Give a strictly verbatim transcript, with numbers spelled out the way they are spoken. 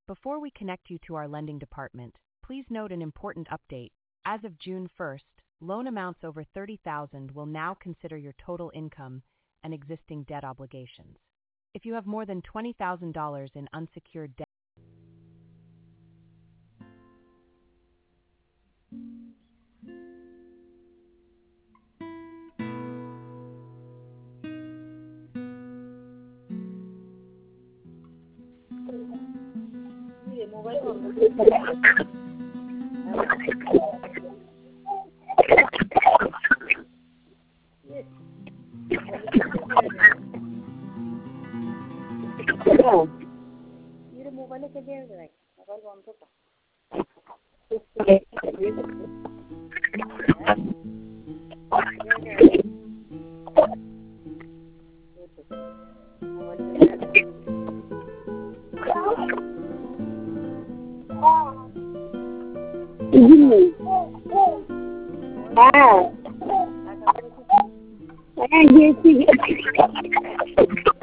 Before we connect you to our lending department, please note an important update. As of June first, loan amounts over thirty thousand dollars will now consider your total income and existing debt obligations. If you have more than twenty thousand dollars in unsecured debt, মোবাইলে কেটে দেয় mobile বন্ধটা হ্যাঁ হ্যাঁ গিয়েছি